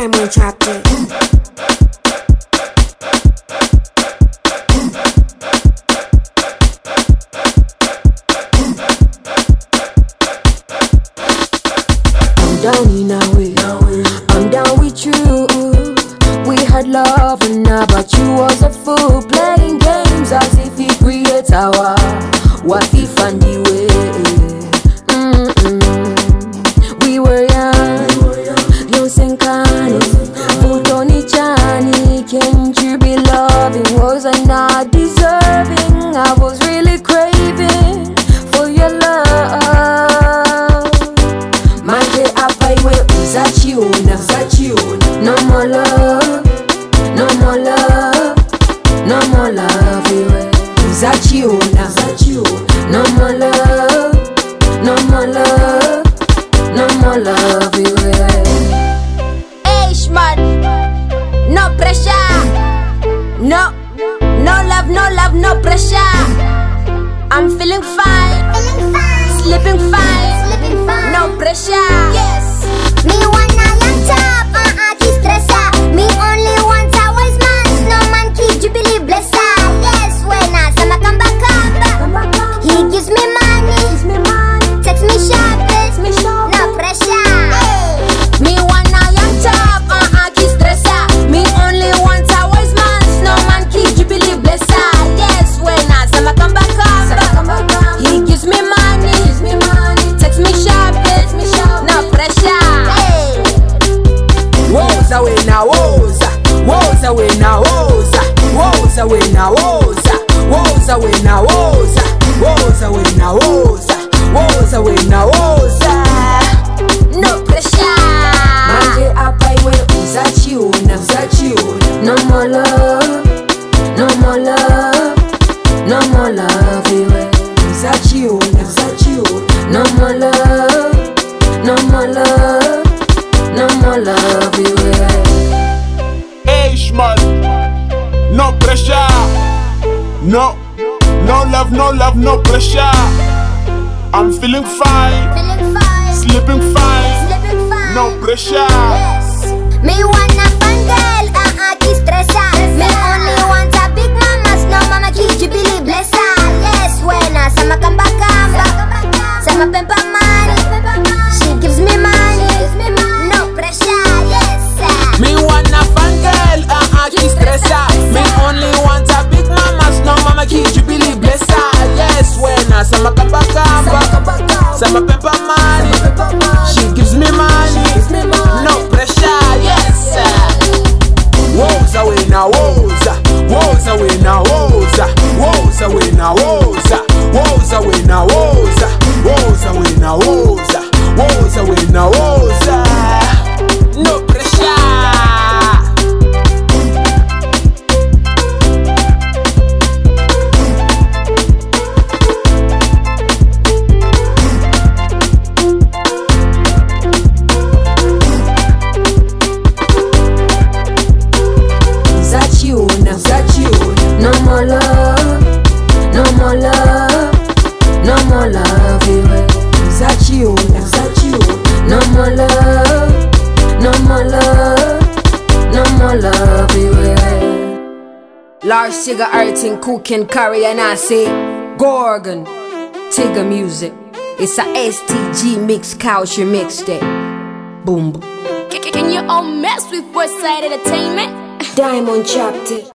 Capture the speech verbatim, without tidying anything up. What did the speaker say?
Diamond Chapter. I'm down in a way, I'm down with you. We had love and now, but you was a fool, playing games as if he created our what he found the way. Mm-mm. We were young, young Senkani, Futoni Chani. Can't you be loving? Was I not deserving? I was really craving for your love. My day up, I will that you, now that you. No more love, no more love, no more love. Is that you, now that you. No more love, no more love, no more love. Hey, Shmad, no pressure. No, no love, no love, no pressure. I'm feeling fine, Feeling fine, sleeping fine, sleeping fine. no pressure. Yes. Me wanna young top, uh-uh, keep stressa. Me only want a wise man. No man keep you believe blessa. Yes, when I say my come back up, he gives me money, text me sharp, no pressure. Me wanna young top, uh-uh, keep stressa. Me only want a wise man. No man keep you believe blessa. Yes, when I say my come back up, he gives me money, text me sharp, no pressure. Woza we na woza, woza we na woza, woza we na woza, woza we na woza, woza we na woza, woza we na woza. No pressure. Manje hapa iwe that you, now that you. No more love, no more love, no more love. Iwe that you, now that you. No more love, no more love, no more love. Iwe. Hey, Shmad, no pressure. No, no love, no love, no pressure. I'm feeling fine, Feeling fine, sleeping fine, sleeping fine. no pressure. Yes. Me wanna fun girl, uh-uh, keep stressa. Me only want a big mama, no mama keep you believe blessa. Yes, when I say my come back up, say my pamper money, she gives me money, no pressure. Yes, sir. Me wanna fan girl, uh-uh, keep stressa. Me only want a big mama, no mama keep you believe blessa. Yes, when I say my kamba kamba, say my pepper money, she gives me money, no pressure. Yes, sir. Woza we na woza, woza we na woza, woza we na woza, woza we na woza, woza we na woza, woza we na woza. No pressure. That you, now that you. No more love, no more love, no more love. Iwe. That you, now that you. No more love, no more love, no more love. Iwe. Large cigar earthing, cooking, curry, and I say Gorgon, Tigger music. It's a S T G mix, culture mixed it. Boom. Can you all mess with Westside Entertainment? Diamond Chapter.